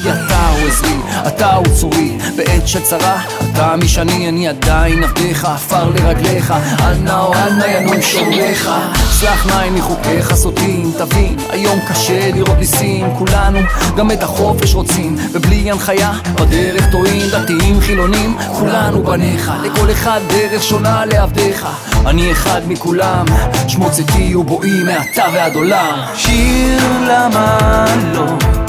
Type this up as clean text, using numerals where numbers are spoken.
כי אתה הוא עזרי, אתה הוא צורי בעת שצרה, אתה משני, אני עדיין עבדיך, עפר לרגליך, אל נא או אל נא ינום שוריך. סלח נא אם מחוקיך סוטים, תבין, היום קשה לראות ניסים, כולנו גם את החופש רוצים, ובלי הנחיה בדרך טועים, דתיים חילונים, כולנו בניך, לכל אחד דרך שונה לעבדיך, אני אחד מכולם, שמו צאתי ובואי מעתה ועד עולם. שיר למה לא